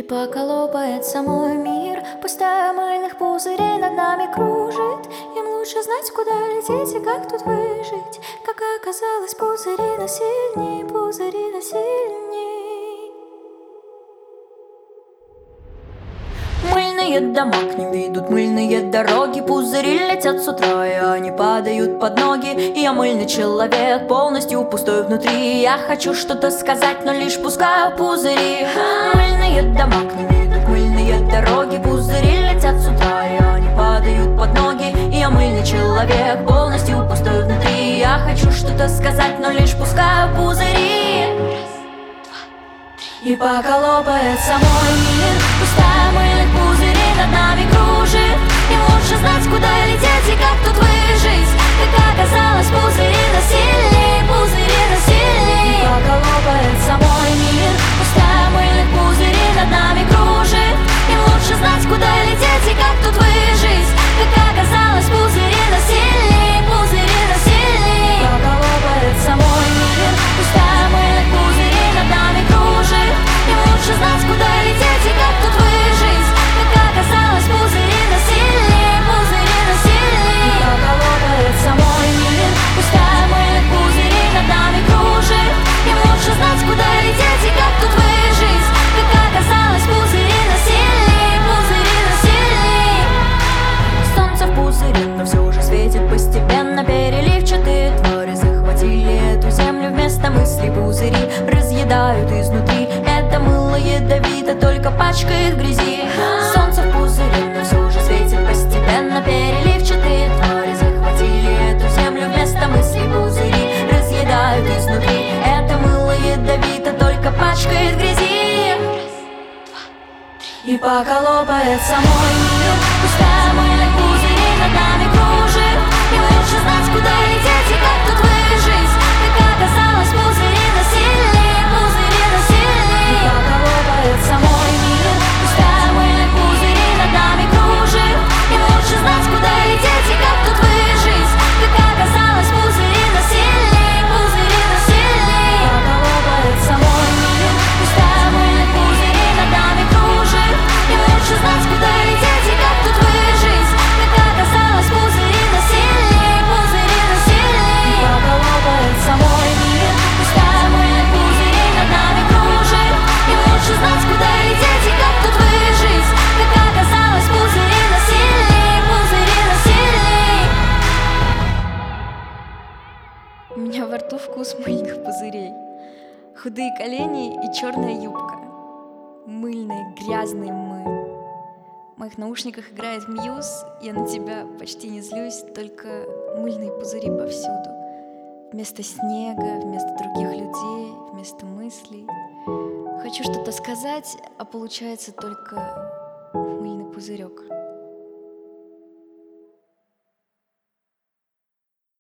И пока лопается мой мир, пустая мыльных пузырей над нами кружит. Им лучше знать, куда лететь и как тут выжить. Как оказалось, пузыри насильней, пузыри насильней. Мыльные дома к ним ведут, мыльные дороги. Пузыри летят с утра, и они падают под ноги. И я мыльный человек, полностью пустой внутри. Я хочу что-то сказать, но лишь пускаю пузыри. Мыльные дома к ним ведут, мыльные дороги. Пузыри летят с утра, и они падают под ноги. И я мыльный человек, полностью пустой внутри. Я хочу что-то сказать, но лишь пускаю пузыри. И пока лопается мой мир, пустая мыльных пузырей над нами кружит. Им лучше знать, куда лететь и как тут выжить. Как оказалось, пузыри насильней, пузыри насильней. И пока лопается мой мир, пустая мыльных пузырей над нами кружит. Им лучше знать, куда лететь и как тут выжить. Как оказалось, пузыри насильней, пузыри насильней. И пока лопается мой мир, пустая мыльных пузырей над нами кружит. Им лучше знать, куда лететь и как тут выжить. Как оказалось, пузыри насильней, пузыри насильней. И пока лопается мой мир, пустая мыльных пузырей над нами кружит. Им лучше знать, куда лететь и как тут выжить. Как оказалось, пузыри насильней, пузыри насильней. Солнце в пузыре, но все же светит постепенно. Переливчатые твари захватили эту землю. Вместо мыслей пузыри разъедают изнутри. Это мыло ядовито, только пачкает в грязи. Солнце в пузыре, но все же светит постепенно. Переливчатые твари захватили эту землю. Вместо мыслей пузыри разъедают изнутри. Это мыло ядовито, только пачкает в грязи. И пока лопается мой мир, пустая мыльных пузырей над нами кружит. Им лучше знать, куда лететь и как тут выжить. Как оказалось, пузыри насильней, пузыри насильней. И пока лопается мой мир, пустая мыльных пузырей над нами кружит. Им лучше знать, куда лететь и как тут выжить. Как оказалось, пузыри насильней, пузыри насильней. И пока лопается мой мир, пустая мыльных пузырей над нами кружит. Им лучше знать, куда лететь и как тут выжить. Как оказалось, пузыри насильней, пузыри насильней. И пока лопается мой мир, пустая мыльных пузырей над нами кружит. Им лучше знать, куда лететь и как тут выжить. Как оказалось, пузыри насильней, пузыри насильней. У меня во рту вкус мыльных пузырей. Худые колени и черная юбка. Мыльные, грязные мы. В моих наушниках играет Мьюз. Я на тебя почти не злюсь, только мыльные пузыри повсюду. Вместо снега, вместо других людей, вместо мыслей. Хочу что-то сказать, а получается только мыльный пузырек.